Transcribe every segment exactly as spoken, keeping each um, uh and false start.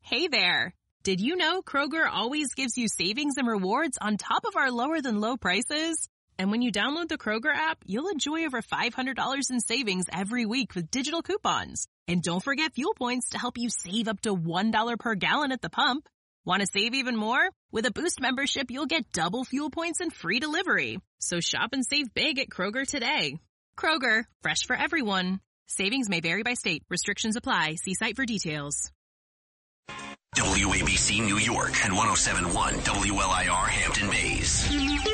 Hey there. Did you know Kroger always gives you savings and rewards on top of our lower than low prices? And when you download the Kroger app, you'll enjoy over five hundred dollars in savings every week with digital coupons. And don't forget fuel points to help you save up to one dollar per gallon at the pump. Want to save even more? With a Boost membership, you'll get double fuel points and free delivery. So shop and save big at Kroger today. Kroger, fresh for everyone. Savings may vary by state. Restrictions apply. See site for details. W A B C New York and one oh seven point one W L I R Hampton Bays.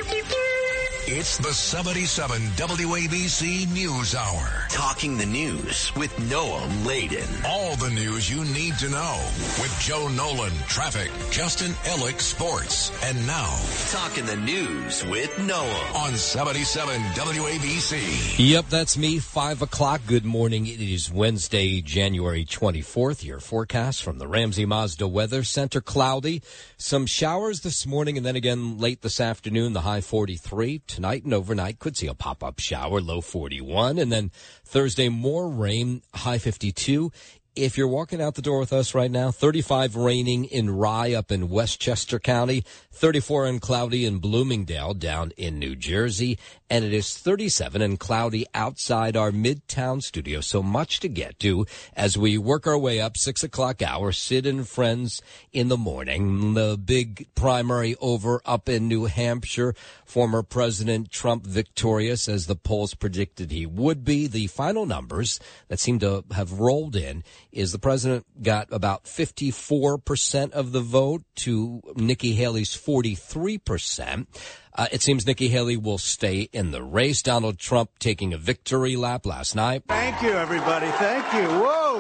It's the seventy-seven W A B C News Hour. Talking the news with Noam Laden. All the news you need to know with Joe Nolan, traffic, Justin Ellick, sports. And now, Talking the news with Noam on seventy-seven W A B C. Yep, that's me. Five o'clock. Good morning. It is Wednesday, January twenty-fourth. Your forecast from the Ramsey Mazda Weather Center. Cloudy. Some showers this morning and then again late this afternoon. The high forty-three. Tonight and overnight could see a pop-up shower, low forty-one. And then Thursday, more rain, high fifty-two. If you're walking out the door with us right now, thirty-five raining in Rye up in Westchester County, thirty-four and cloudy in Bloomingdale down in New Jersey, and it is thirty-seven and cloudy outside our Midtown studio. So much to get to as we work our way up, six o'clock hour, Sid and Friends in the morning. The big primary over up in New Hampshire, former President Trump victorious as the polls predicted he would be. The final numbers that seem to have rolled in is the president got about fifty-four percent of the vote to Nikki Haley's forty-three percent. Uh, it seems Nikki Haley will stay in the race. Donald Trump taking a victory lap last night. Thank you, everybody. Thank you. Whoa.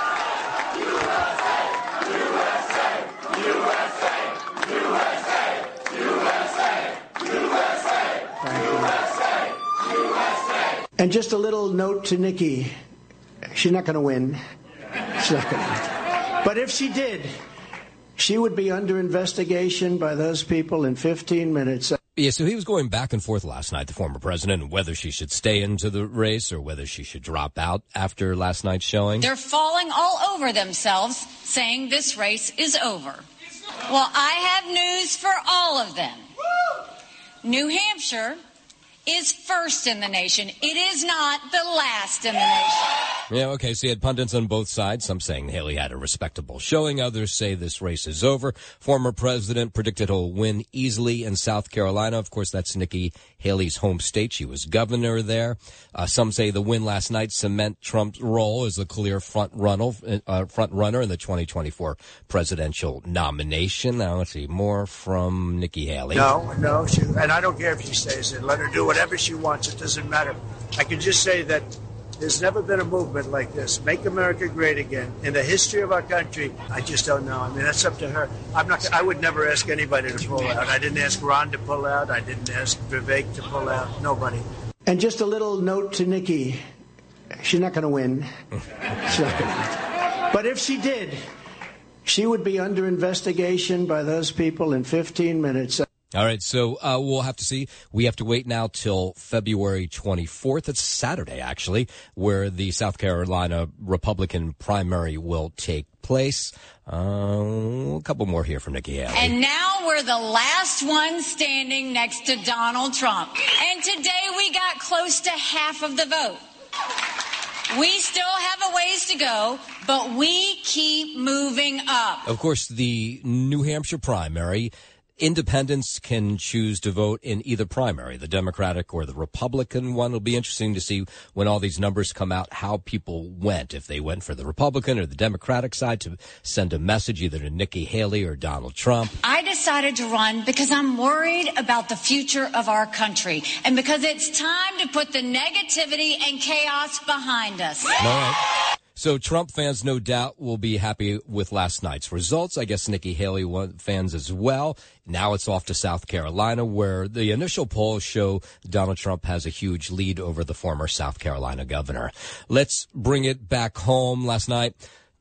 U S A, U S A, U S A, U S A, U S A, U S A, U S A, U S A. And just a little note to Nikki. She's not going to win. She's not going to win. But if she did, she would be under investigation by those people in fifteen minutes. Yeah, so he was going back and forth last night, the former president, and whether she should stay into the race or whether she should drop out after last night's showing. They're falling all over themselves, saying this race is over. Well, I have news for all of them. New Hampshire is first in the nation. It is not the last in the nation. Yeah, okay, so you had pundits on both sides, some saying Haley had a respectable showing, others say this race is over. Former president predicted he'll win easily in South Carolina. Of course, that's Nikki Haley's home state. She was governor there. Uh, some say the win last night cement Trump's role as the clear front runner, uh, front runner in the twenty twenty-four presidential nomination. Now, let's see, more from Nikki Haley. No, no, she, and I don't care if she stays in. Let her do whatever she wants. It doesn't matter. I can just say that there's never been a movement like this. Make America great again. In the history of our country, I just don't know. I mean, that's up to her. I'm not. I would never ask anybody to pull out. I didn't ask Ron to pull out. I didn't ask Vivek to pull out. Nobody. And just a little note to Nikki. She's not going to win. She's not going to win. But if she did, she would be under investigation by those people in fifteen minutes. All right, so uh, we'll have to see. We have to wait now till February twenty-fourth. It's Saturday, actually, where the South Carolina Republican primary will take place. Uh, a couple more here from Nikki Haley. And now we're the last one standing next to Donald Trump. And today we got close to half of the vote. We still have a ways to go, but we keep moving up. Of course, the New Hampshire primary, independents can choose to vote in either primary, the Democratic or the Republican one. It'll be interesting to see when all these numbers come out how people went, if they went for the Republican or the Democratic side, to send a message either to Nikki Haley or Donald Trump. I decided to run because I'm worried about the future of our country and because it's time to put the negativity and chaos behind us. All right. So Trump fans, no doubt, will be happy with last night's results. I guess Nikki Haley fans as well. Now it's off to South Carolina, where the initial polls show Donald Trump has a huge lead over the former South Carolina governor. Let's bring it back home. Last night,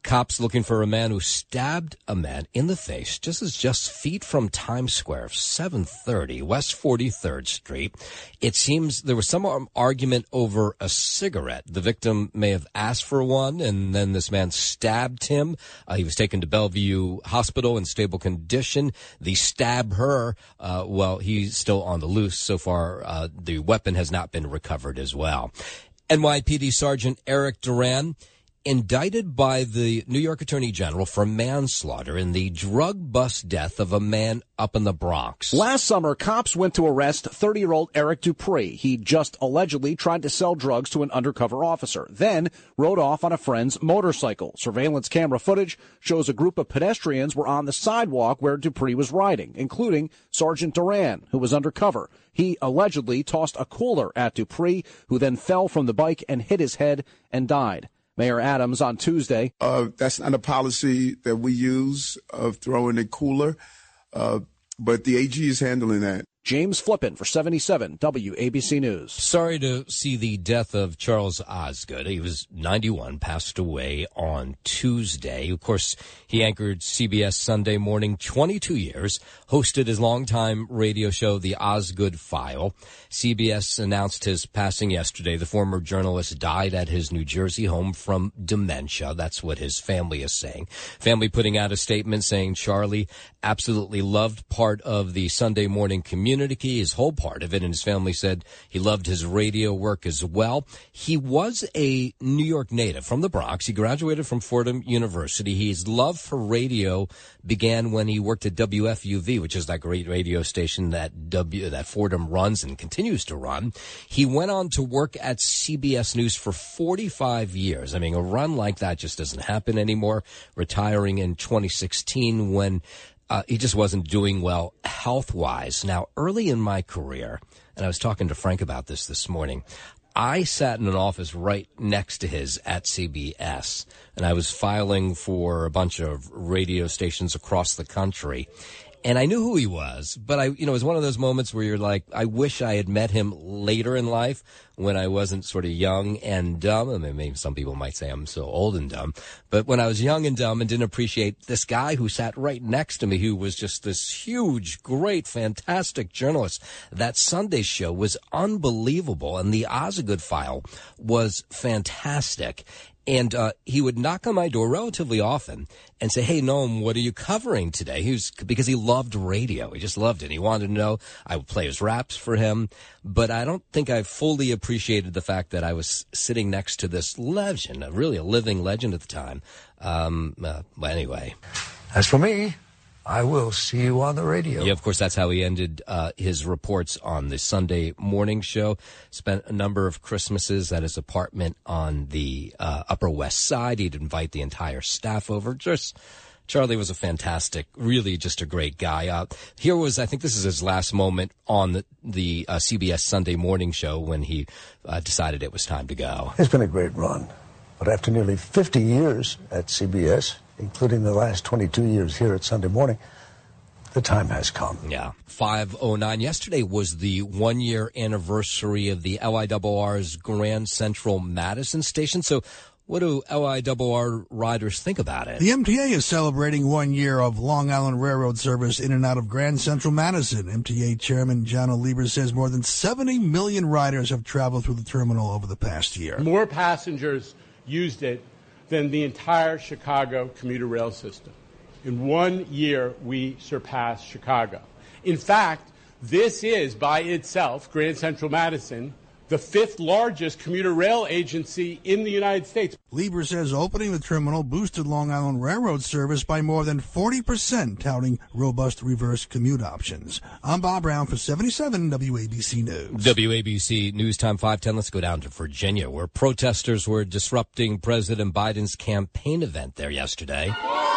Cops looking for a man who stabbed a man in the face just as just feet from Times Square, seven thirty West forty-third Street. It seems there was some argument over a cigarette. The victim may have asked for one, and then this man stabbed him. Uh, he was taken to Bellevue Hospital in stable condition. The stab her, uh, well, he's still on the loose. So far, uh, the weapon has not been recovered as well. N Y P D Sergeant Eric Duran, indicted by the New York Attorney General for manslaughter in the drug bust death of a man up in the Bronx. Last summer, cops went to arrest thirty-year-old Eric Dupree. He just allegedly tried to sell drugs to an undercover officer, then rode off on a friend's motorcycle. Surveillance camera footage shows a group of pedestrians were on the sidewalk where Dupree was riding, including Sergeant Duran, who was undercover. He allegedly tossed a cooler at Dupree, who then fell from the bike and hit his head and died. Mayor Adams on Tuesday. Uh, that's not a policy that we use of throwing a cooler, uh, but the A G is handling that. James Flippin for seventy-seven W A B C News. Sorry to see the death of Charles Osgood. He was ninety-one, passed away on Tuesday. Of course, he anchored C B S Sunday Morning twenty-two years, hosted his longtime radio show, The Osgood File. C B S announced his passing yesterday. The former journalist died at his New Jersey home from dementia. That's what his family is saying. Family putting out a statement saying Charlie absolutely loved part of the Sunday morning community. His whole part of it, and his family said he loved his radio work as well. He was a New York native from the Bronx. He graduated from Fordham University. His love for radio began when he worked at W F U V, which is that great radio station that W that Fordham runs and continues to run. He went on to work at C B S News for forty-five years. I mean, a run like that just doesn't happen anymore. Retiring in twenty sixteen when Uh, he just wasn't doing well health-wise. Now, early in my career, and I was talking to Frank about this this morning, I sat in an office right next to his at C B S, and I was filing for a bunch of radio stations across the country. And I knew who he was, but I, you know, it was one of those moments where you're like, I wish I had met him later in life when I wasn't sort of young and dumb. I mean, maybe some people might say I'm so old and dumb, but when I was young and dumb and didn't appreciate this guy who sat right next to me, who was just this huge, great, fantastic journalist. That Sunday show was unbelievable, and the Osgood File was fantastic. And uh, he would knock on my door relatively often and say, hey, Noam, what are you covering today? He was, because he loved radio. He just loved it. He wanted to know. I would play his raps for him. But I don't think I fully appreciated the fact that I was sitting next to this legend, really a living legend at the time. Um, uh, well, anyway. As for me, I will see you on the radio. Yeah, of course, that's how he ended uh, his reports on the Sunday morning show. Spent a number of Christmases at his apartment on the uh, Upper West Side. He'd invite the entire staff over. Just Charlie was a fantastic, really just a great guy. Uh, here was, I think this is his last moment on the, the uh, C B S Sunday morning show when he uh, decided it was time to go. It's been a great run. But after nearly fifty years at C B S, including the last twenty-two years here at Sunday Morning, the time has come. Yeah. five oh nine. Yesterday was the one-year anniversary of the L I R R's Grand Central Madison station. So what do L I R R riders think about it? The M T A is celebrating one year of Long Island Railroad service in and out of Grand Central Madison. M T A Chairman John Lieber says more than seventy million riders have traveled through the terminal over the past year. More passengers used it than the entire Chicago commuter rail system. In one year, we surpassed Chicago. In fact, this is by itself, Grand Central Madison, the fifth largest commuter rail agency in the United States. Lieber says opening the terminal boosted Long Island Railroad service by more than forty percent, touting robust reverse commute options. I'm Bob Brown for seventy-seven W A B C News. W A B C News Time five ten. Let's go down to Virginia, where protesters were disrupting President Biden's campaign event there yesterday.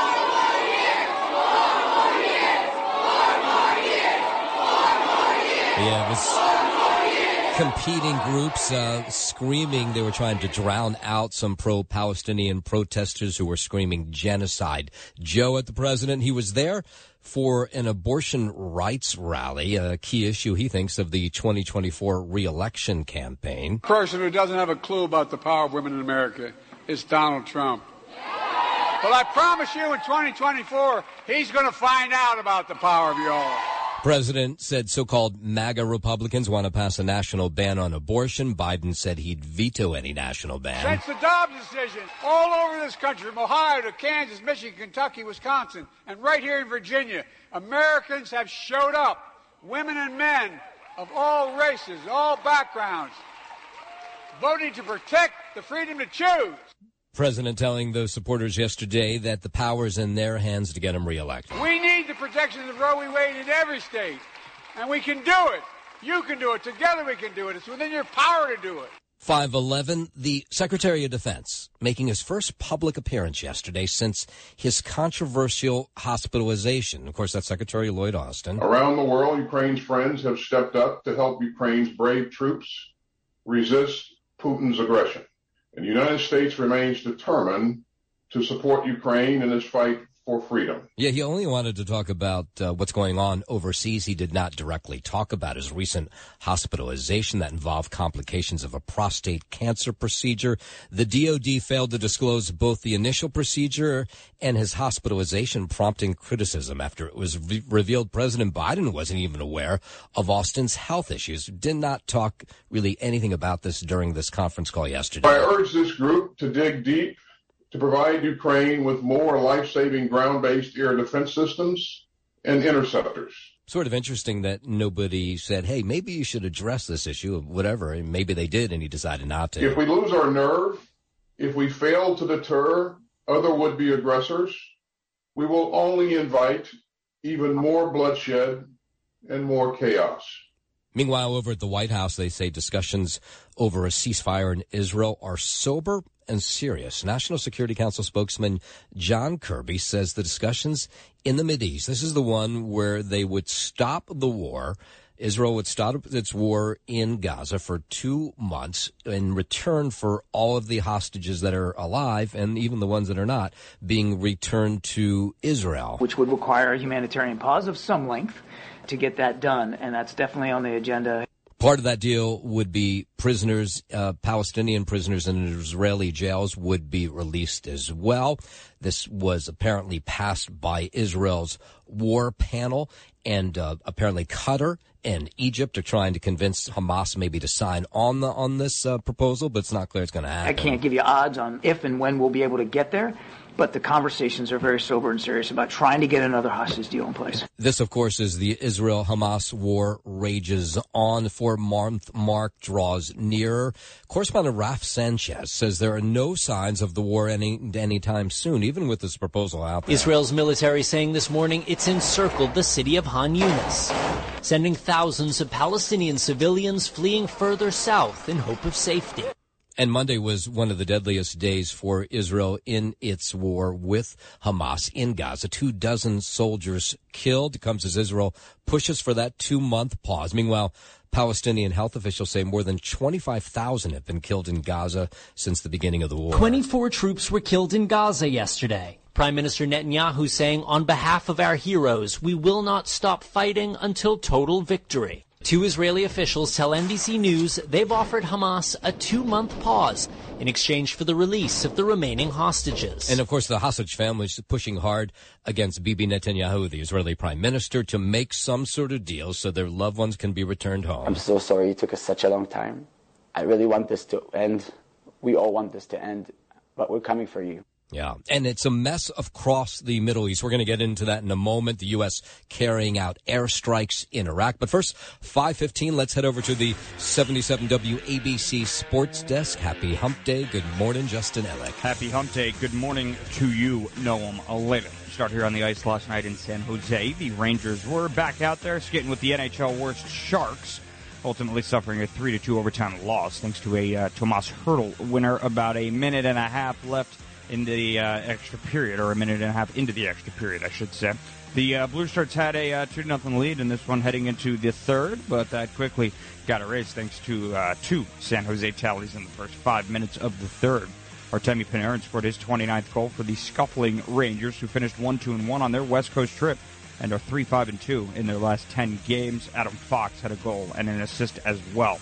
Yeah, it was competing groups uh, screaming. They were trying to drown out some pro-Palestinian protesters who were screaming genocide. Joe at the president, he was there for an abortion rights rally, a key issue, he thinks, of the twenty twenty-four re-election campaign. The person who doesn't have a clue about the power of women in America is Donald Trump. But I promise you in twenty twenty-four, he's going to find out about the power of your oil. President said so-called MAGA Republicans want to pass a national ban on abortion. Biden said he'd veto any national ban. Since the Dobbs decision, all over this country, from Ohio to Kansas, Michigan, Kentucky, Wisconsin, and right here in Virginia, Americans have showed up, women and men of all races, all backgrounds, voting to protect the freedom to choose. President telling those supporters yesterday that the power is in their hands to get him reelected. We need the protections of Roe v. Wade in every state, and we can do it. You can do it. Together we can do it. It's within your power to do it. five eleven, the Secretary of Defense making his first public appearance yesterday since his controversial hospitalization. Of course, that's Secretary Lloyd Austin. Around the world, Ukraine's friends have stepped up to help Ukraine's brave troops resist Putin's aggression. And the United States remains determined to support Ukraine in its fight for freedom. Yeah, he only wanted to talk about uh, what's going on overseas. He did not directly talk about his recent hospitalization that involved complications of a prostate cancer procedure. The D O D failed to disclose both the initial procedure and his hospitalization, prompting criticism after it was re- revealed President Biden wasn't even aware of Austin's health issues. Did not talk really anything about this during this conference call yesterday. I urge this group to dig deep to provide Ukraine with more life-saving ground-based air defense systems and interceptors. Sort of interesting that nobody said, hey, maybe you should address this issue of whatever. And maybe they did, and he decided not to. If we lose our nerve, if we fail to deter other would-be aggressors, we will only invite even more bloodshed and more chaos. Meanwhile, over at the White House, they say discussions over a ceasefire in Israel are sober and serious. National Security Council spokesman John Kirby says the discussions in the Mideast, this is the one where they would stop the war. Israel would stop its war in Gaza for two months in return for all of the hostages that are alive and even the ones that are not being returned to Israel. Which would require a humanitarian pause of some length to get that done, and that's definitely on the agenda. Part of that deal would be prisoners, uh, Palestinian prisoners in Israeli jails would be released as well. This was apparently passed by Israel's war panel, and uh, apparently Qatar and Egypt are trying to convince Hamas maybe to sign on the on this uh, proposal, but it's not clear it's going to happen. I can't give you odds on if and when we'll be able to get there, but the conversations are very sober and serious about trying to get another hostage deal in place. This, of course, is the Israel-Hamas war rages on. Four-month mark draws nearer. Correspondent Raf Sanchez says there are no signs of the war any anytime soon, even with this proposal out there. Israel's military saying this morning it's encircled the city of Han Yunis, sending thousands of Palestinian civilians fleeing further south in hope of safety. And Monday was one of the deadliest days for Israel in its war with Hamas in Gaza. Two dozen soldiers killed. It comes as Israel pushes for that two-month pause. Meanwhile, Palestinian health officials say more than twenty-five thousand have been killed in Gaza since the beginning of the war. twenty-four troops were killed in Gaza yesterday. Prime Minister Netanyahu saying, on behalf of our heroes, we will not stop fighting until total victory. Two Israeli officials tell N B C News they've offered Hamas a two-month pause in exchange for the release of the remaining hostages. And, of course, the hostage families pushing hard against Bibi Netanyahu, the Israeli prime minister, to make some sort of deal so their loved ones can be returned home. I'm so sorry it took us such a long time. I really want this to end. We all want this to end, but we're coming for you. Yeah, and it's a mess across the Middle East. We're going to get into that in a moment. The U S carrying out airstrikes in Iraq. But first, five fifteen, let's head over to the seventy-seven W A B C Sports Desk. Happy Hump Day. Good morning, Justin Ellick. Happy Hump Day. Good morning to you, Noam Aleda. Start here on the ice last night in San Jose. The Rangers were back out there skating with the N H L worst Sharks, ultimately suffering a three to two overtime loss thanks to a uh, Tomas Hertl winner about a minute and a half left in the uh, extra period, or a minute and a half into the extra period, I should say. The uh, Blue Shirts had a uh, two to nothing lead in this one heading into the third, but that quickly got erased thanks to uh, two San Jose tallies in the first five minutes of the third. Artemi Panarin scored his twenty-ninth goal for the scuffling Rangers, who finished one two and one on their West Coast trip and are three five and two in their last ten games. Adam Fox had a goal and an assist as well.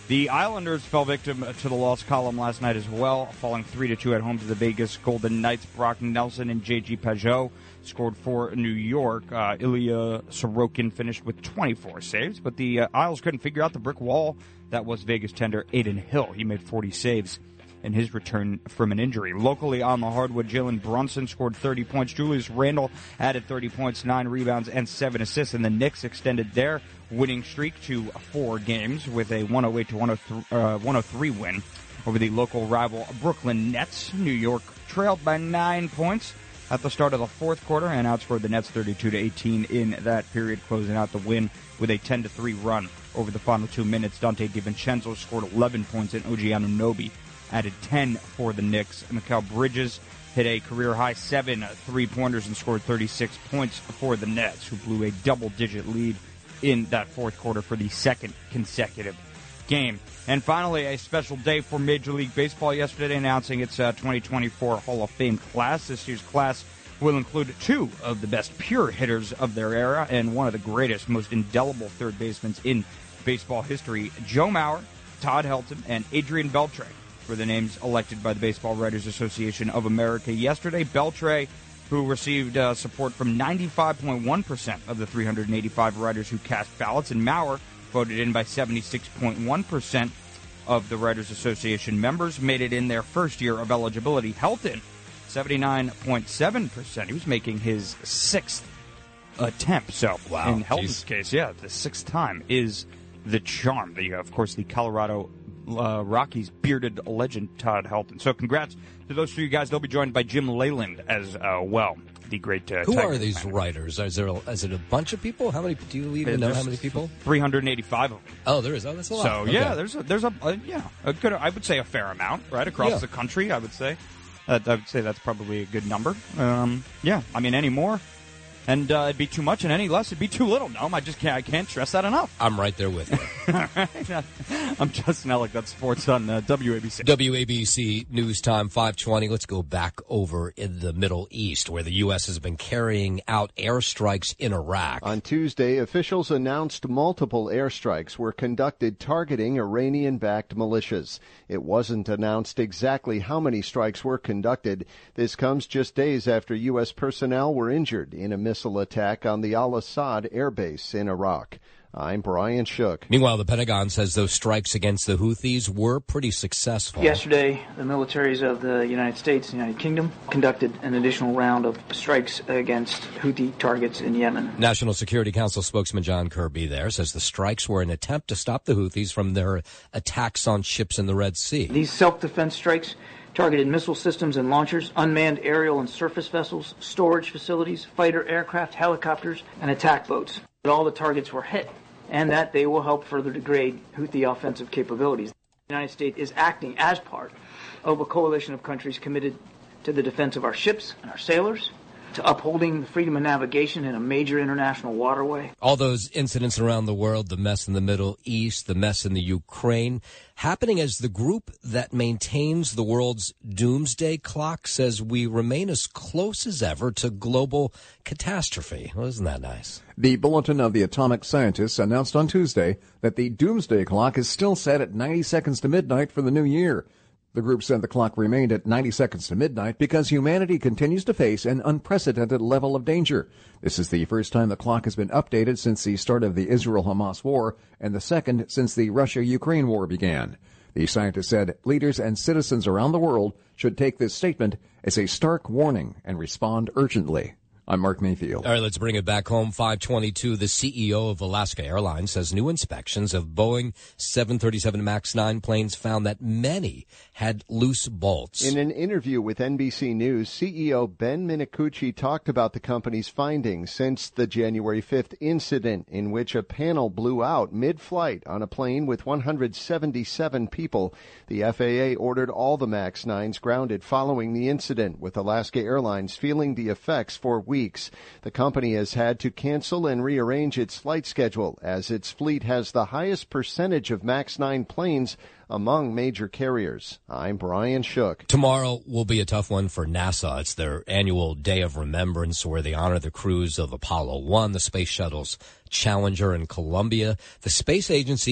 The Islanders fell victim to the loss column last night as well, falling three to two at home to the Vegas Golden Knights. Brock Nelson and J G Pageau scored for New York. Uh, Ilya Sorokin finished with twenty-four saves, but the uh, Isles couldn't figure out the brick wall that was Vegas tender Adin Hill. He made forty saves in his return from an injury. Locally on the hardwood, Jalen Brunson scored thirty points. Julius Randle added thirty points, nine rebounds, and seven assists, and the Knicks extended their winning streak to four games with a one oh eight to one oh three win over the local rival Brooklyn Nets. New York trailed by nine points at the start of the fourth quarter and outscored the Nets thirty-two to eighteen in that period, closing out the win with a ten to three run over the final two minutes. Dante DiVincenzo scored eleven points, and O G Anunoby added ten for the Knicks. Mikal Bridges hit a career-high seven three-pointers and scored thirty-six points for the Nets, who blew a double-digit lead in that fourth quarter for the second consecutive game. And finally, a special day for Major League Baseball yesterday, announcing its uh, twenty twenty-four Hall of Fame class. This year's class will include two of the best pure hitters of their era and one of the greatest, most indelible third basemen in baseball history. Joe Mauer, Todd Helton, and Adrian Beltre were the names elected by the Baseball Writers Association of America yesterday. Beltre, who received uh, support from ninety-five point one percent of the three hundred eighty-five writers who cast ballots, and Mauer, voted in by seventy-six point one percent of the Writers Association members, made it in their first year of eligibility. Helton, seventy-nine point seven percent. He was making his sixth attempt. So wow, in Helton's geez. case, yeah, the sixth time is the charm. The, of course, the Colorado uh, Rockies bearded legend Todd Helton. So congrats to those three guys. They'll be joined by Jim Leyland as uh, well. The great uh, Who Tiger are these manager. writers? Is there a, is it a bunch of people? How many do you even know? There's How many people? three hundred eighty-five of them. Oh, there is. Oh, that's a lot. So Okay. yeah, there's a, there's a, a yeah a good. I would say a fair amount right across Yeah. the country. I would say, uh, I would say that's probably a good number. Um, yeah, I mean any more, and uh, it'd be too much, and any less, it'd be too little. No, I just can't. I can't stress that enough. I'm right there with you. All right. I'm Justin Ellick. That's sports on uh, W A B C. W A B C News Time five twenty. Let's go back over in the Middle East, where the U S has been carrying out airstrikes in Iraq. On Tuesday, officials announced multiple airstrikes were conducted targeting Iranian-backed militias. It wasn't announced exactly how many strikes were conducted. This comes just days after U S personnel were injured in a missile attack on the Al-Assad air base in Iraq. I'm Brian Shook. Meanwhile, the Pentagon says those strikes against the Houthis were pretty successful. Yesterday, the militaries of the United States and United Kingdom conducted an additional round of strikes against Houthi targets in Yemen. National Security Council spokesman John Kirby there says the strikes were an attempt to stop the Houthis from their attacks on ships in the Red Sea. These self-defense strikes targeted missile systems and launchers, unmanned aerial and surface vessels, storage facilities, fighter aircraft, helicopters, and attack boats. But all the targets were hit, and that they will help further degrade Houthi offensive capabilities. The United States is acting as part of a coalition of countries committed to the defense of our ships and our sailors, to upholding the freedom of navigation in a major international waterway. All those incidents around the world, the mess in the Middle East, the mess in the Ukraine, happening as the group that maintains the world's doomsday clock says we remain as close as ever to global catastrophe. Well, isn't that nice? The Bulletin of the Atomic Scientists announced on Tuesday that the doomsday clock is still set at ninety seconds to midnight for the new year. The group said the clock remained at ninety seconds to midnight because humanity continues to face an unprecedented level of danger. This is the first time the clock has been updated since the start of the Israel-Hamas war, and the second since the Russia-Ukraine war began. The scientist said leaders and citizens around the world should take this statement as a stark warning and respond urgently. I'm Mark Mayfield. All right, let's bring it back home. five twenty-two, the C E O of Alaska Airlines says new inspections of Boeing seven thirty-seven MAX nine planes found that many had loose bolts. In an interview with N B C News, C E O Ben Minicucci talked about the company's findings since the January fifth incident in which a panel blew out mid-flight on a plane with one hundred seventy-seven people. The F A A ordered all the MAX nines grounded following the incident, with Alaska Airlines feeling the effects for weeks. The company has had to cancel and rearrange its flight schedule as its fleet has the highest percentage of MAX nine planes among major carriers. I'm Brian Shook. Tomorrow will be a tough one for NASA. It's their annual Day of Remembrance where they honor the crews of Apollo one, the Space Shuttle's Challenger and Columbia. The space agency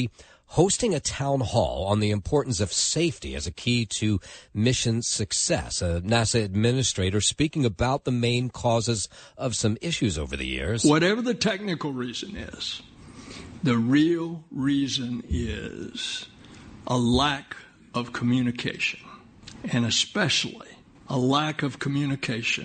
hosting a town hall on the importance of safety as a key to mission success. A NASA administrator speaking about the main causes of some issues over the years. Whatever the technical reason is, the real reason is a lack of communication, and especially a lack of communication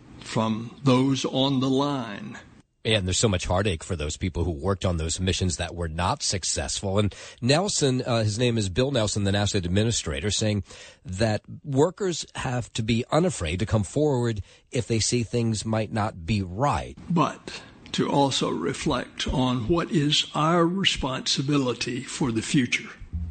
from those on the line. And there's so much heartache for those people who worked on those missions that were not successful. And Nelson, uh, his name is Bill Nelson, the NASA administrator, saying that workers have to be unafraid to come forward if they see things might not be right. But to also reflect on what is our responsibility for the future.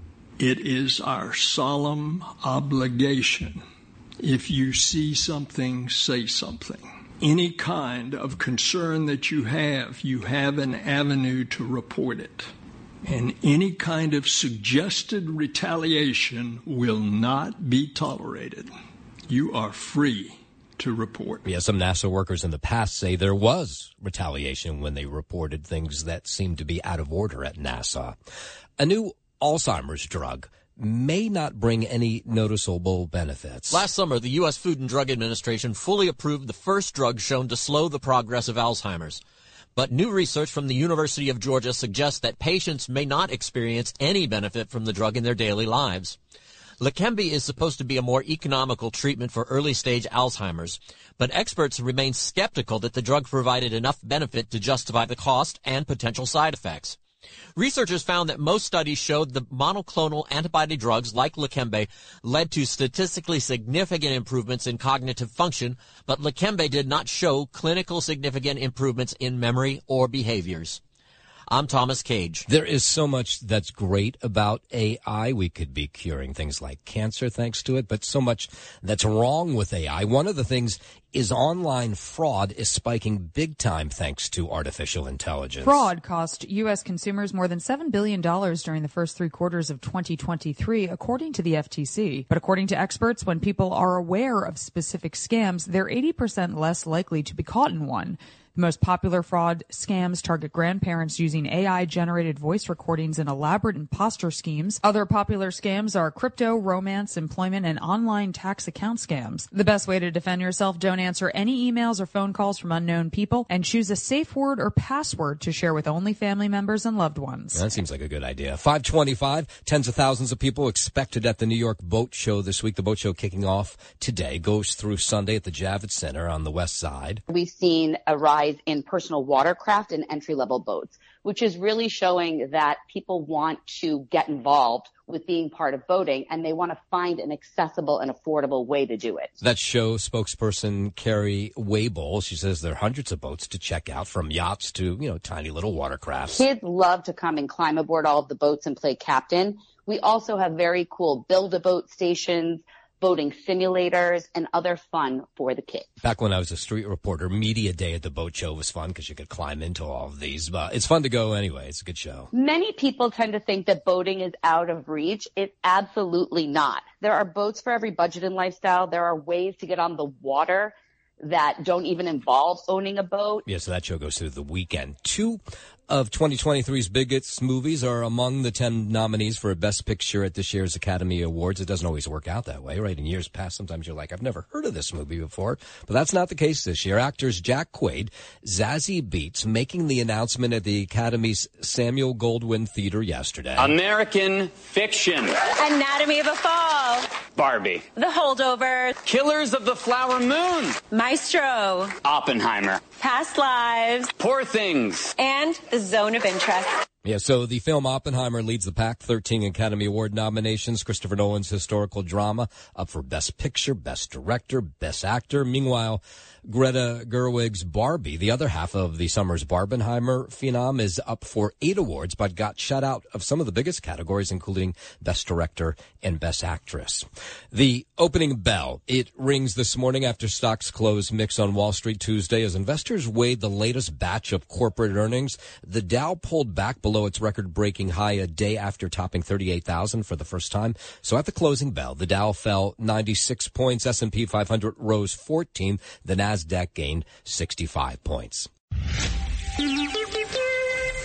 It is our solemn obligation. If you see something, say something. Any kind of concern that you have, you have an avenue to report it. And any kind of suggested retaliation will not be tolerated. You are free to report. Yeah, some NASA workers in the past say there was retaliation when they reported things that seemed to be out of order at NASA. A new Alzheimer's drug may not bring any noticeable benefits. Last summer, the U S Food and Drug Administration fully approved the first drug shown to slow the progress of Alzheimer's. But new research from the University of Georgia suggests that patients may not experience any benefit from the drug in their daily lives. Leqembi is supposed to be a more economical treatment for early-stage Alzheimer's, but experts remain skeptical that the drug provided enough benefit to justify the cost and potential side effects. Researchers found that most studies showed the monoclonal antibody drugs like Leqembi led to statistically significant improvements in cognitive function, but Leqembi did not show clinical significant improvements in memory or behaviors. I'm Thomas Cage. There is so much that's great about A I. We could be curing things like cancer thanks to it, but so much that's wrong with A I. One of the things is online fraud is spiking big time thanks to artificial intelligence. Fraud cost U S consumers more than seven billion dollars during the first three quarters of twenty twenty-three, according to the F T C. But according to experts, when people are aware of specific scams, they're eighty percent less likely to be caught in one. The most popular fraud scams target grandparents using A I-generated voice recordings and elaborate imposter schemes. Other popular scams are crypto, romance, employment, and online tax account scams. The best way to defend yourself: don't answer any emails or phone calls from unknown people, and choose a safe word or password to share with only family members and loved ones. That seems like a good idea. five twenty-five, tens of thousands of people expected at the New York Boat Show this week. The boat show kicking off today, goes through Sunday at the Javits Center on the west side. We've seen a rise in personal watercraft and entry-level boats, which is really showing that people want to get involved with being part of boating, and they want to find an accessible and affordable way to do it. That show spokesperson Carrie Waybull, she says there are hundreds of boats to check out, from yachts to, you know, tiny little watercrafts. Kids love to come and climb aboard all of the boats and play captain. We also have very cool build-a-boat stations, boating simulators, and other fun for the kids. Back when I was a street reporter, Media Day at the boat show was fun because you could climb into all of these. But it's fun to go anyway. It's a good show. Many people tend to think that boating is out of reach. It's absolutely not. There are boats for every budget and lifestyle. There are ways to get on the water that don't even involve owning a boat. Yeah, so that show goes through the weekend. Two of twenty twenty-three's biggest movies are among the ten nominees for Best Picture at this year's Academy Awards. It doesn't always work out that way, right? In years past, sometimes you're like, I've never heard of this movie before. But that's not the case this year. Actors Jack Quaid, Zazie Beetz making the announcement at the Academy's Samuel Goldwyn Theater yesterday. American Fiction. Anatomy of a Fall. Barbie. The Holdovers. Killers of the Flower Moon. Maestro. Oppenheimer. Past Lives. Poor Things. And The Zone of Interest. Yeah, so the film Oppenheimer leads the pack, thirteen Academy Award nominations. Christopher Nolan's historical drama up for Best Picture, Best Director, Best Actor. Meanwhile, Greta Gerwig's Barbie, the other half of the summer's Barbenheimer phenom, is up for eight awards, but got shut out of some of the biggest categories, including Best Director and Best Actress. The opening bell, it rings this morning after stocks close mixed on Wall Street Tuesday. As investors weighed the latest batch of corporate earnings, the Dow pulled back below its record-breaking high a day after topping thirty-eight thousand for the first time. So at the closing bell, the Dow fell ninety-six points, S and P five hundred rose fourteen, the NASDAQ gained sixty-five points.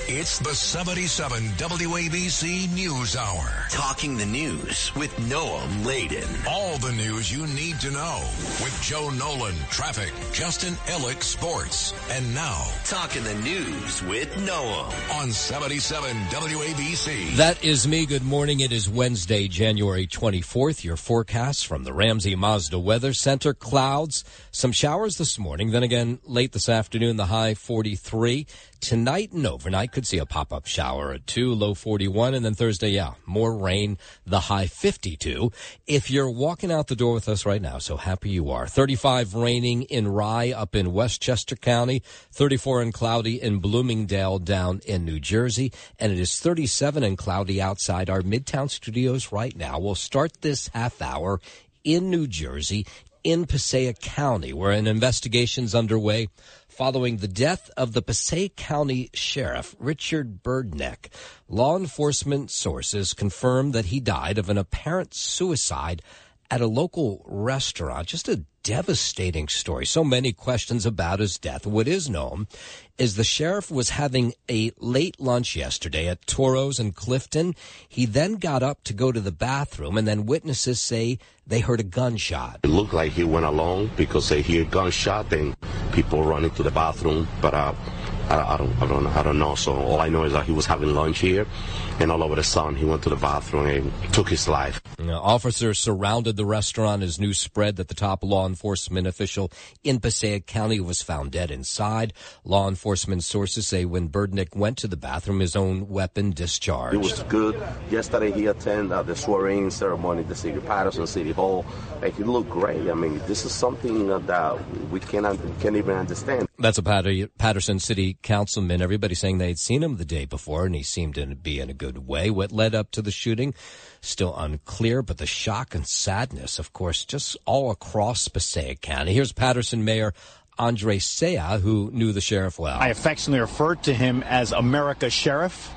It's the seventy-seven W A B C News Hour. Talking the news with Noam Laden. All the news you need to know with Joe Nolan, traffic, Justin Ellick, sports. And now, Talking the news with Noam on seventy-seven W A B C. That is me. Good morning. It is Wednesday, January twenty-fourth. Your forecast from the Ramsey Mazda Weather Center. Clouds, some showers this morning. Then again, late this afternoon, the high forty-three. Tonight and overnight could see a pop-up shower at two, low forty-one, and then Thursday, yeah, more rain, the high fifty-two. If you're walking out the door with us right now, so happy you are. thirty-five raining in Rye up in Westchester County, thirty-four and cloudy in Bloomingdale down in New Jersey, and it is thirty-seven and cloudy outside our Midtown studios right now. We'll start this half hour in New Jersey, in Passaic County, where an investigation's underway following the death of the Passaic County Sheriff, Richard Berdnick. Law enforcement sources confirmed that he died of an apparent suicide at a local restaurant. Just a devastating story. So many questions about his death. What is known is the sheriff was having a late lunch yesterday at Toro's in Clifton. He then got up to go to the bathroom, and then witnesses say they heard a gunshot. It looked like he went alone because they hear gunshot and people running to the bathroom, but uh, I, I don't, I don't, I don't know. So all I know is that he was having lunch here, and all over the sun, he went to the bathroom and took his life. Now, officers surrounded the restaurant as news spread that the top law enforcement official in Passaic County was found dead inside. Law enforcement sources say when Berdnick went to the bathroom, his own weapon discharged. It was good. Yesterday he attended uh, the swearing ceremony at the City of Patterson City Hall, and he looked great. I mean, this is something uh, that we cannot, can't even understand. That's a Patterson City councilman. Everybody saying they'd seen him the day before, and he seemed to be in a good way. What led up to the shooting, still unclear, but the shock and sadness, of course, just all across Passaic County. Here's Patterson Mayor Andre Sea, who knew the sheriff well. I affectionately referred to him as America's Sheriff.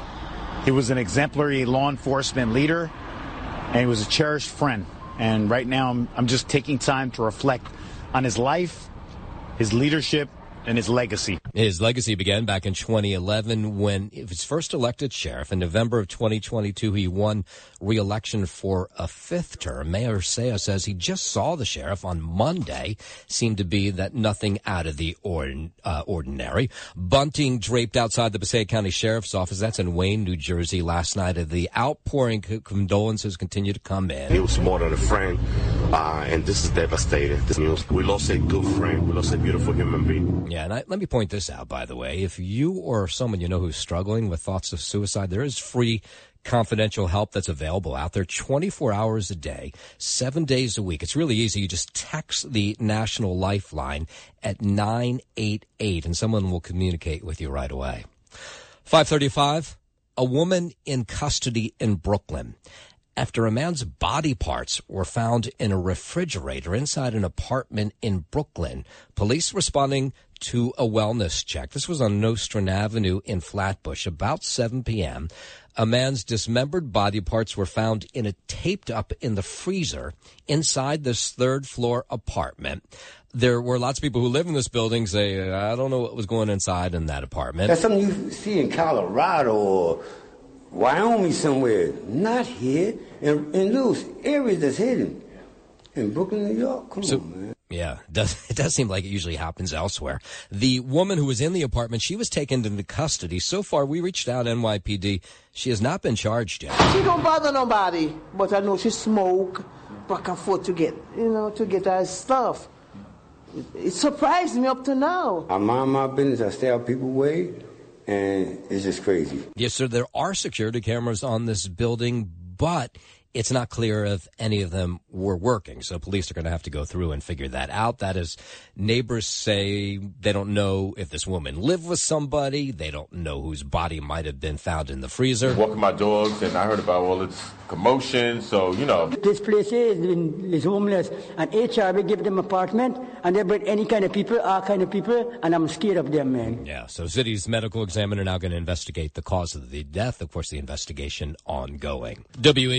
He was an exemplary law enforcement leader, and he was a cherished friend. And right now, I'm, I'm just taking time to reflect on his life, his leadership, and his legacy. His legacy began back in twenty eleven when he was first elected sheriff. In November of twenty twenty-two, he won re-election for a fifth term. Mayor Sea says he just saw the sheriff on Monday. Seemed to be that nothing out of the ordin- uh, ordinary. Bunting draped outside the Passaic County Sheriff's Office. That's in Wayne, New Jersey, last night. The outpouring condolences continue to come in. He was more than a friend, uh, and this is devastating. This news. We lost a good friend. We lost a beautiful human being. Yeah, and I, let me point this out, by the way. If you or someone you know who's struggling with thoughts of suicide, there is free confidential help that's available out there twenty-four hours a day, seven days a week. It's really easy. You just text the National Lifeline at nine eight eight, and someone will communicate with you right away. five thirty-five, a woman in custody in Brooklyn after a man's body parts were found in a refrigerator inside an apartment in Brooklyn. Police responding to a wellness check. This was on Nostrand Avenue in Flatbush. About seven p.m., a man's dismembered body parts were found in a taped up in the freezer inside this third-floor apartment. There were lots of people who live in this building say, I don't know what was going inside in that apartment. That's something you see in Colorado or Wyoming somewhere. Not here. In, in those areas that's hidden. In Brooklyn, New York. Come so, on, man. Yeah, it does, it does seem like it usually happens elsewhere. The woman who was in the apartment, she was taken into custody. So far, we reached out N Y P D. She has not been charged yet. She don't bother nobody, but I know she smoke back and forth to get, you know, to get her stuff. It, it surprised me up to now. I mind my business. I stay out people's way, and it's just crazy. Yes, sir, there are security cameras on this building, but it's not clear if any of them were working. So police are going to have to go through and figure that out. That is, neighbors say they don't know if this woman lived with somebody. They don't know whose body might have been found in the freezer. Walking my dogs, and I heard about all this commotion. So, you know. This place is, is homeless, and H R will give them apartment, and they bring any kind of people, all kind of people, and I'm scared of them, man. Yeah, so city's medical examiner now going to investigate the cause of the death. Of course, the investigation ongoing. W A B C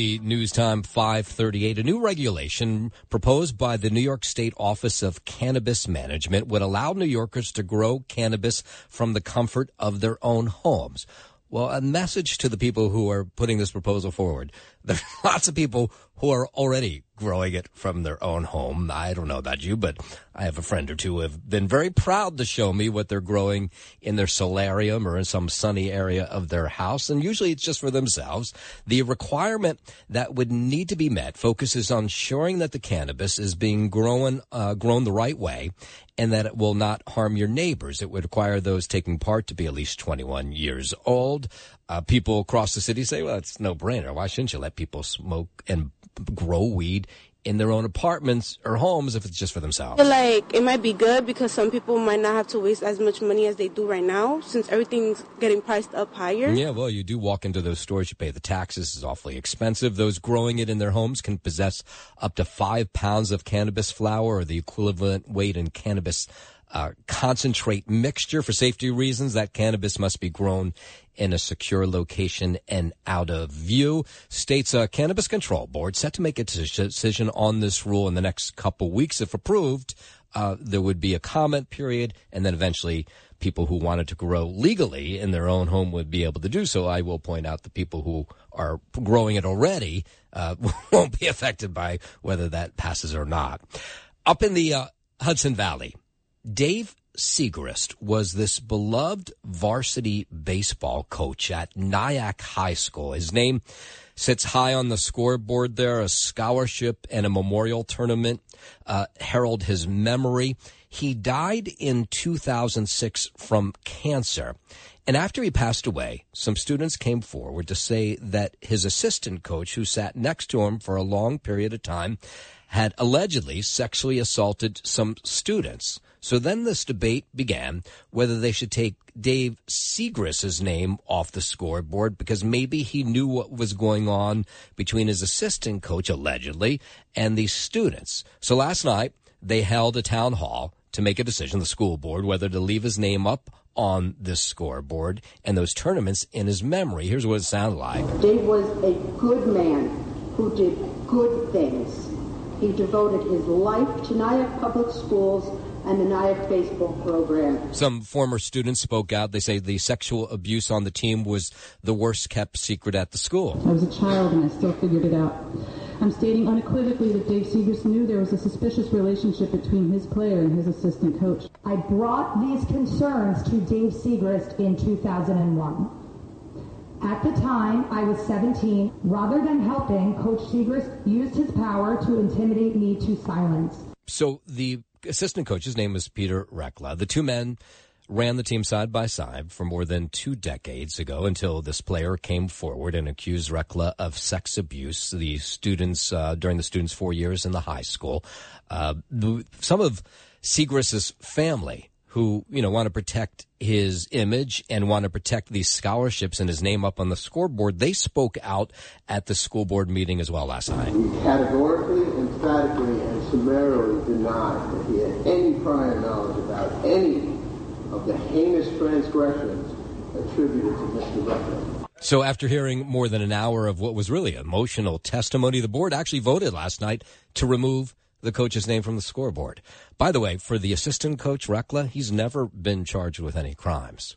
the news time, five thirty-eight. A new regulation proposed by the New York State Office of Cannabis Management would allow New Yorkers to grow cannabis from the comfort of their own homes. Well, a message to the people who are putting this proposal forward. There are lots of people who are already growing it from their own home. I don't know about you, but I have a friend or two who have been very proud to show me what they're growing in their solarium or in some sunny area of their house. And usually it's just for themselves. The requirement that would need to be met focuses on ensuring that the cannabis is being grown, uh, grown the right way and that it will not harm your neighbors. It would require those taking part to be at least twenty-one years old. Uh, people across the city say, well, it's no brainer. Why shouldn't you let people smoke and grow weed in their own apartments or homes if it's just for themselves? I feel like it might be good because some people might not have to waste as much money as they do right now since everything's getting priced up higher. Yeah, well, you do walk into those stores, you pay the taxes, it's awfully expensive. Those growing it in their homes can possess up to five pounds of cannabis flower or the equivalent weight in cannabis uh, concentrate mixture. For safety reasons, that cannabis must be grown in a secure location and out of view. State's uh, Cannabis Control Board set to make a decision on this rule in the next couple weeks. If approved, uh, there would be a comment period, and then eventually people who wanted to grow legally in their own home would be able to do so. I will point out the people who are growing it already uh, won't be affected by whether that passes or not. Up in the uh, Hudson Valley, Dave Segrist was this beloved varsity baseball coach at Nyack High School. His name sits high on the scoreboard there. A scholarship and a memorial tournament uh, herald his memory. He died in two thousand six from cancer. And after he passed away, some students came forward to say that his assistant coach, who sat next to him for a long period of time, had allegedly sexually assaulted some students. So then this debate began whether they should take Dave Segrist's name off the scoreboard because maybe he knew what was going on between his assistant coach, allegedly, and these students. So last night, they held a town hall to make a decision, the school board, whether to leave his name up on this scoreboard and those tournaments in his memory. Here's what it sounded like. Dave was a good man who did good things. He devoted his life to Nyack Public Schools and the Nyack baseball program. Some former students spoke out. They say the sexual abuse on the team was the worst kept secret at the school. I was a child and I still figured it out. I'm stating unequivocally that Dave Segrist knew there was a suspicious relationship between his player and his assistant coach. I brought these concerns to Dave Segrist in two thousand one. At the time, I was seventeen. Rather than helping, Coach Segrist used his power to intimidate me to silence. So the assistant coach, his name was Peter Rekla. The two men ran the team side by side for more than two decades ago until this player came forward and accused Rekla of sex abuse. The students, uh, during the students' four years in the high school, uh, the, some of Segrist's family who, you know, want to protect his image and want to protect these scholarships and his name up on the scoreboard, they spoke out at the school board meeting as well last night. We categorically, emphatically, and summarily denied that he had any prior knowledge about any of the heinous transgressions attributed to Mister Rekla. So after hearing more than an hour of what was really emotional testimony, the board actually voted last night to remove the coach's name from the scoreboard. By the way, for the assistant coach, Rekla, he's never been charged with any crimes.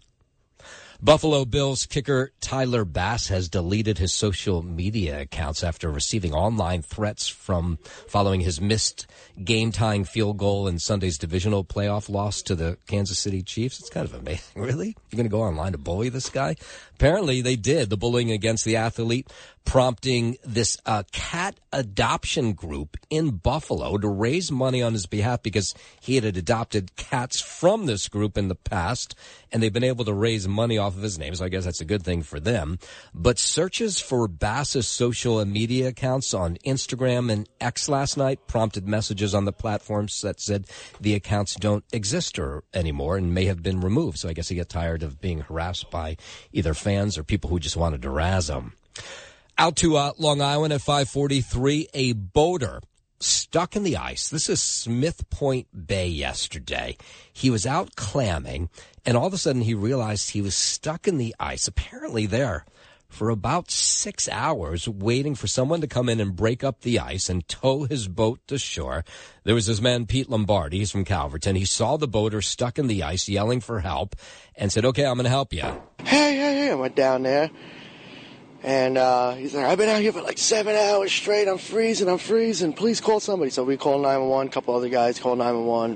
Buffalo Bills kicker Tyler Bass has deleted his social media accounts after receiving online threats from following his missed game-tying field goal in Sunday's divisional playoff loss to the Kansas City Chiefs. It's kind of amazing. Really? You're going to go online to bully this guy? Apparently they did. The bullying against the athlete prompting this uh, cat adoption group in Buffalo to raise money on his behalf because he had adopted cats from this group in the past, and they've been able to raise money off of his name, so I guess that's a good thing for them. But searches for Bass's social media accounts on Instagram and X last night prompted messages on the platforms that said the accounts don't exist or anymore and may have been removed. So I guess he got tired of being harassed by either fans or people who just wanted to razz him. Out to uh, Long Island at five forty-three, a boater stuck in the ice. This is Smith Point Bay yesterday. He was out clamming, and all of a sudden he realized he was stuck in the ice, apparently there for about six hours waiting for someone to come in and break up the ice and tow his boat to shore. There was this man, Pete Lombardi. He's from Calverton. He saw the boater stuck in the ice yelling for help and said, okay, I'm going to help you. Hey, hey, hey, I went down there. And uh, he's like, I've been out here for like seven hours straight. I'm freezing, I'm freezing. Please call somebody. So we called nine one one. A couple other guys called nine one one.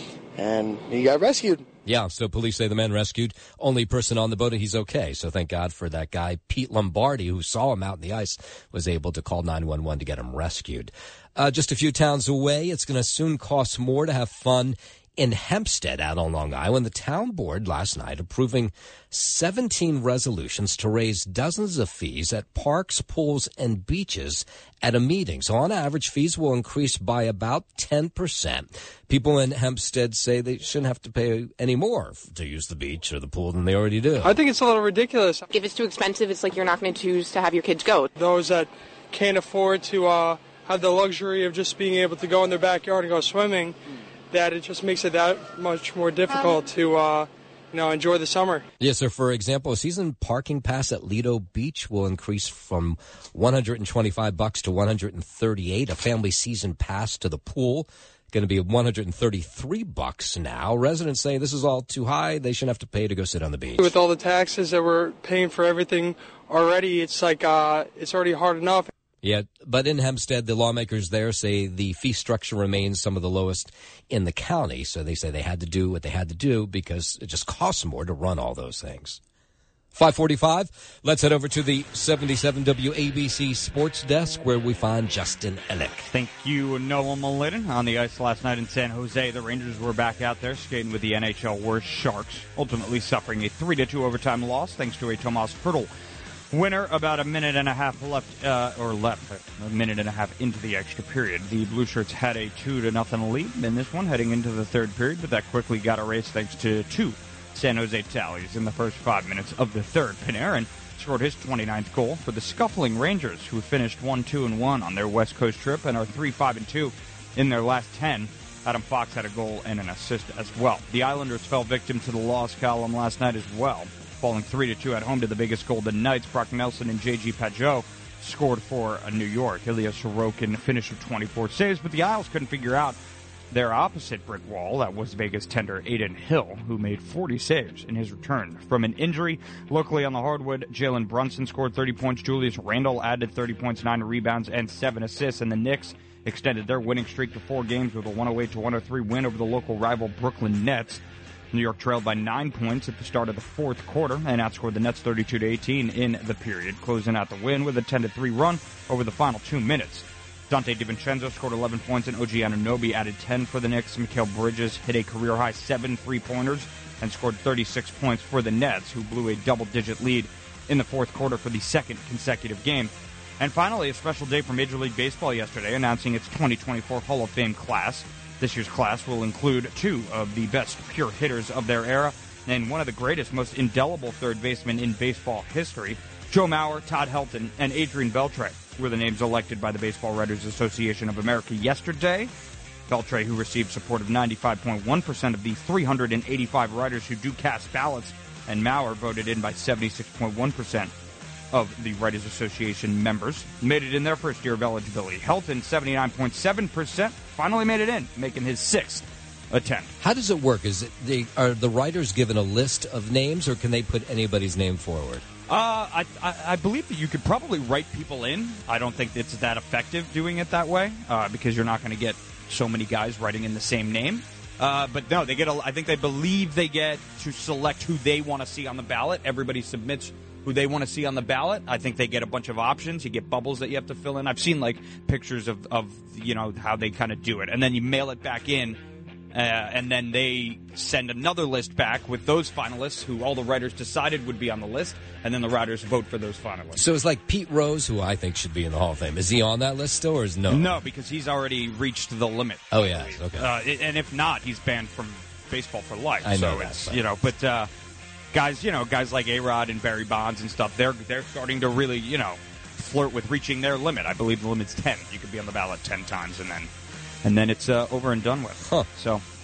And he got rescued. Yeah, so police say the man rescued. Only person on the boat, and he's okay. So thank God for that guy. Pete Lombardi, who saw him out in the ice, was able to call nine one one to get him rescued. Uh, just a few towns away, it's going to soon cost more to have fun in Hempstead out on Long Island. The town board last night approving seventeen resolutions to raise dozens of fees at parks, pools, and beaches at a meeting. So on average, fees will increase by about ten percent. People in Hempstead say they shouldn't have to pay any more to use the beach or the pool than they already do. I think it's a little ridiculous. If it's too expensive, it's like you're not going to choose to have your kids go. Those that can't afford to uh, have the luxury of just being able to go in their backyard and go swimming, that it just makes it that much more difficult to, uh, you know, enjoy the summer. Yes, sir. For example, a season parking pass at Lido Beach will increase from one hundred twenty-five bucks to one hundred thirty-eight. A family season pass to the pool going to be one hundred thirty-three bucks now. Residents say this is all too high. They shouldn't have to pay to go sit on the beach. With all the taxes that we're paying for everything already, it's like uh, it's already hard enough. Yeah, but in Hempstead, the lawmakers there say the fee structure remains some of the lowest in the county. So they say they had to do what they had to do because it just costs more to run all those things. five forty-five, let's head over to the seventy-seven W A B C Sports Desk where we find Justin Ellick. Thank you, Noah Malin. On the ice last night in San Jose, the Rangers were back out there skating with the N H L worst Sharks, ultimately suffering a three to two overtime loss thanks to a Tomas Hertl winner about a minute and a half left, uh, or left, a minute and a half into the extra period. The Blue Shirts had a two to nothing lead in this one heading into the third period, but that quickly got erased thanks to two San Jose tallies in the first five minutes of the third. Panarin scored his twenty-ninth goal for the scuffling Rangers, who finished one two and one on their West Coast trip and are three five and two in their last ten. Adam Fox had a goal and an assist as well. The Islanders fell victim to the loss column last night as well, falling three to two at home to the Vegas Golden Knights. Brock Nelson and J G Pajot scored for New York. Ilya Sorokin finished with twenty-four saves, but the Isles couldn't figure out their opposite brick wall. That was Vegas tender Adin Hill, who made forty saves in his return from an injury. Locally on the hardwood, Jalen Brunson scored thirty points. Julius Randle added thirty points, nine rebounds, and seven assists. And the Knicks extended their winning streak to four games with a one oh eight to one oh three win over the local rival Brooklyn Nets. New York trailed by nine points at the start of the fourth quarter and outscored the Nets thirty-two to eighteen in the period, closing out the win with a ten to three run over the final two minutes. Dante DiVincenzo scored eleven points and O G Anunoby added ten for the Knicks. Mikal Bridges hit a career-high seven three-pointers and scored thirty-six points for the Nets, who blew a double-digit lead in the fourth quarter for the second consecutive game. And finally, a special day for Major League Baseball yesterday, announcing its twenty twenty-four Hall of Fame class. This year's class will include two of the best pure hitters of their era and one of the greatest, most indelible third basemen in baseball history. Joe Mauer, Todd Helton, and Adrian Beltre were the names elected by the Baseball Writers Association of America yesterday. Beltre, who received support of ninety-five point one percent of the three hundred eighty-five writers who do cast ballots, and Mauer voted in by seventy-six point one percent of the Writers Association members, made it in their first year of eligibility. Helton, seventy-nine point seven percent, finally made it in, making his sixth attempt. How does it work? Is it they, are the writers given a list of names, or can they put anybody's name forward? Uh, I, I, I believe that you could probably write people in. I don't think it's that effective doing it that way, uh, because you're not going to get so many guys writing in the same name. Uh, but no, they get. A, I think they believe they get to select who they want to see on the ballot. Everybody submits who they want to see on the ballot. I think they get a bunch of options. You get bubbles that you have to fill in. I've seen like pictures of, of you know, how they kind of do it, and then you mail it back in. Uh, and then they send another list back with those finalists who all the writers decided would be on the list, and then the writers vote for those finalists. So it's like Pete Rose, who I think should be in the Hall of Fame. Is he on that list still, or is no? No, because he's already reached the limit. Oh, yeah. Okay. Uh, and if not, he's banned from baseball for life. I know so that, it's, but... you know, but uh, guys, you know, guys like A-Rod and Barry Bonds and stuff, they're they're starting to really, you know, flirt with reaching their limit. I believe the limit's ten. You could be on the ballot ten times, and then and then it's uh, over and done with. Huh. So.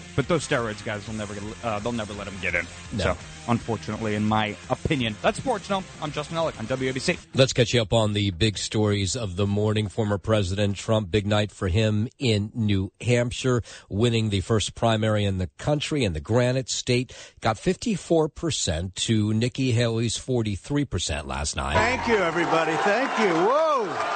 But those steroids guys will never, uh, they'll never let him get in. No. So, unfortunately, in my opinion, that's Sports Now. I'm Justin Ellick on W A B C. Let's catch you up on the big stories of the morning. Former President Trump, big night for him in New Hampshire, winning the first primary in the country in the Granite State. Got fifty-four percent to Nikki Haley's forty-three percent last night. Thank you, everybody. Thank you. Whoa.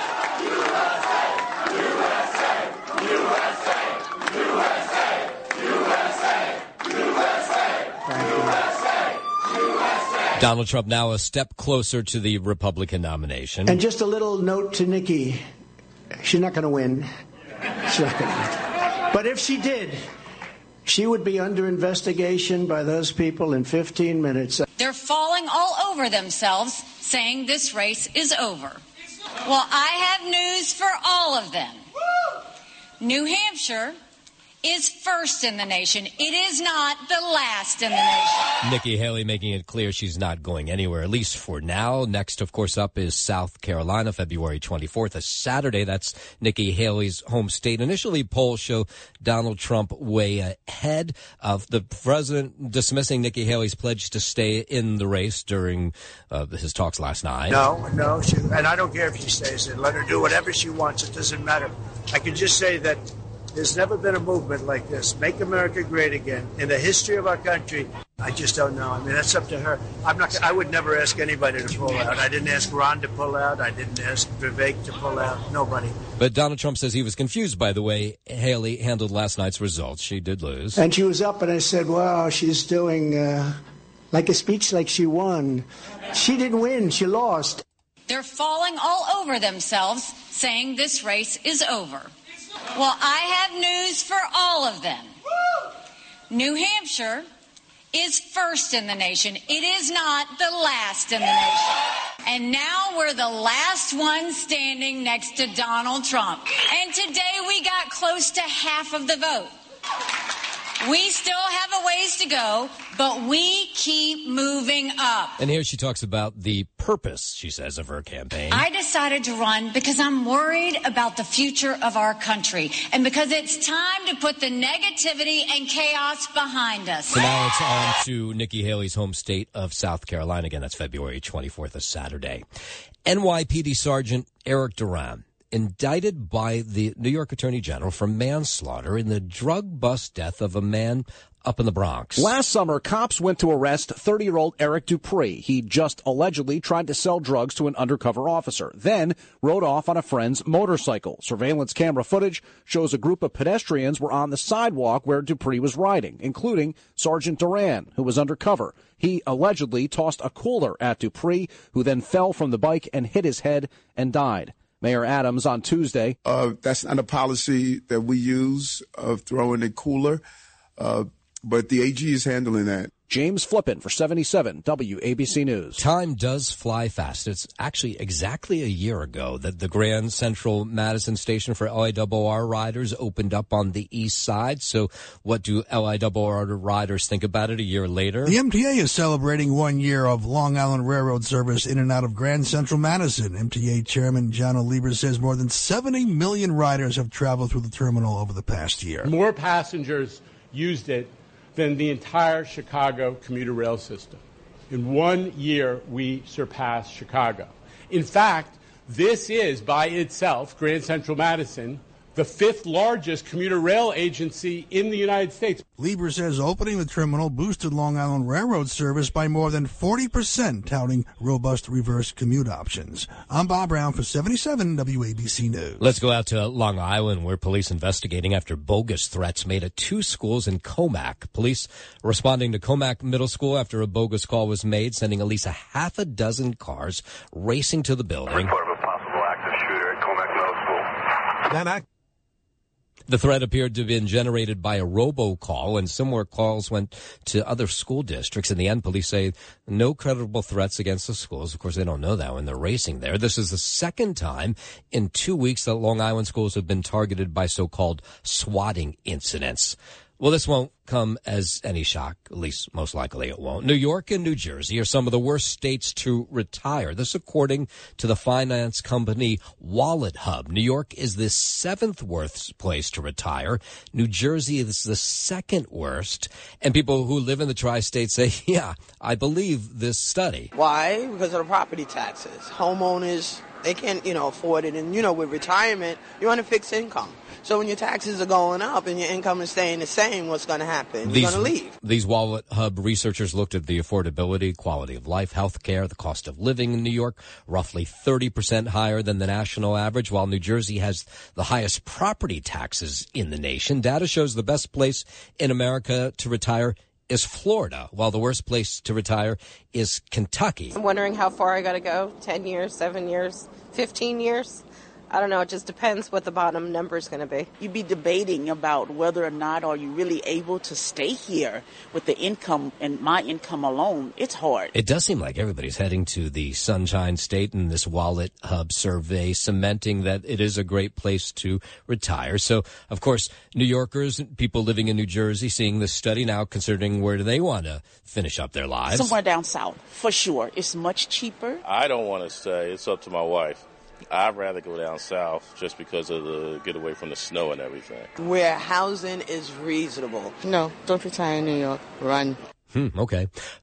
Donald Trump now a step closer to the Republican nomination. And just a little note to Nikki. She's not going to win. She's not going to win. But if she did, she would be under investigation by those people in fifteen minutes. They're falling all over themselves, saying this race is over. Well, I have news for all of them. New Hampshire is first in the nation. It is not the last in the nation. Nikki Haley making it clear she's not going anywhere, at least for now. Next, of course, up is South Carolina, February twenty-fourth, a Saturday. That's Nikki Haley's home state. Initially, polls show Donald Trump way ahead of the president, dismissing Nikki Haley's pledge to stay in the race during uh, his talks last night. No, no, she, and I don't care if she stays in. Let her do whatever she wants. It doesn't matter. I can just say that there's never been a movement like this, Make America Great Again, in the history of our country. I just don't know. I mean, that's up to her. I'm not. I would never ask anybody to pull out. I didn't ask Ron to pull out. I didn't ask Vivek to pull out. Nobody. But Donald Trump says he was confused by the way Haley handled last night's results. She did lose. And she was up, and I said, wow, she's doing uh, like a speech like she won. She didn't win. She lost. They're falling all over themselves, saying this race is over. Well, I have news for all of them. New Hampshire is first in the nation. It is not the last in the nation. And now we're the last one standing next to Donald Trump. And today we got close to half of the vote. We still have a ways to go, but we keep moving up. And here she talks about the purpose, she says, of her campaign. I decided to run because I'm worried about the future of our country and because it's time to put the negativity and chaos behind us. So now it's on to Nikki Haley's home state of South Carolina. Again, that's February twenty-fourth, a Saturday. N Y P D Sergeant Eric Duran, indicted by the New York Attorney General for manslaughter in the drug bust death of a man up in the Bronx. Last summer, cops went to arrest thirty-year-old Eric Dupree. He just allegedly tried to sell drugs to an undercover officer, then rode off on a friend's motorcycle. Surveillance camera footage shows a group of pedestrians were on the sidewalk where Dupree was riding, including Sergeant Duran, who was undercover. He allegedly tossed a cooler at Dupree, who then fell from the bike and hit his head and died. Mayor Adams on Tuesday. Uh, that's not a policy that we use of throwing a cooler, uh, but the A G is handling that. James Flippin for seventy-seven W A B C News. Time does fly fast. It's actually exactly a year ago that the Grand Central Madison station for L I W R riders opened up on the east side. So what do L I W R riders think about it a year later? The M T A is celebrating one year of Long Island Railroad service in and out of Grand Central Madison. M T A Chairman John O'Lieber says more than seventy million riders have traveled through the terminal over the past year. More passengers used it than the entire Chicago commuter rail system. In one year, we surpassed Chicago. In fact, this is by itself, Grand Central Madison, the fifth largest commuter rail agency in the United States. Lieber says opening the terminal boosted Long Island Railroad service by more than forty percent, touting robust reverse commute options. I'm Bob Brown for seventy-seven W A B C News. Let's go out to Long Island, where police investigating after bogus threats made at two schools in Comac. Police responding to Comac Middle School after a bogus call was made, sending at least a half a dozen cars racing to the building. Report of a possible active shooter at Comac Middle School. That act- The threat appeared to have been generated by a robocall, and similar calls went to other school districts. In the end, police say no credible threats against the schools. Of course, they don't know that when they're racing there. This is the second time in two weeks that Long Island schools have been targeted by so-called swatting incidents. Well, this won't come as any shock, at least most likely it won't. New York and New Jersey are some of the worst states to retire. This according to the finance company WalletHub. New York is the seventh worst place to retire. New Jersey is the second worst. And people who live in the tri-state say, yeah, I believe this study. Why? Because of the property taxes. Homeowners, they can't, you know, afford it. And, you know, with retirement, you're on a fixed income. So when your taxes are going up and your income is staying the same, what's going to happen? You're going to leave. These WalletHub researchers looked at the affordability, quality of life, health care, the cost of living in New York, roughly thirty percent higher than the national average, while New Jersey has the highest property taxes in the nation. Data shows the best place in America to retire is Florida, while the worst place to retire is Kentucky. I'm wondering how far I got to go, ten years, seven years, fifteen years. I don't know. It just depends what the bottom number is going to be. You'd be debating about whether or not are you really able to stay here with the income and my income alone. It's hard. It does seem like everybody's heading to the Sunshine State in this WalletHub survey, cementing that it is a great place to retire. So, of course, New Yorkers, people living in New Jersey, seeing this study now, considering where do they want to finish up their lives? Somewhere down south, for sure. It's much cheaper. I don't want to stay. It's up to my wife. I'd rather go down south just because of the get away from the snow and everything. Where housing is reasonable. No, don't retire in New York. Run. Hmm, okay.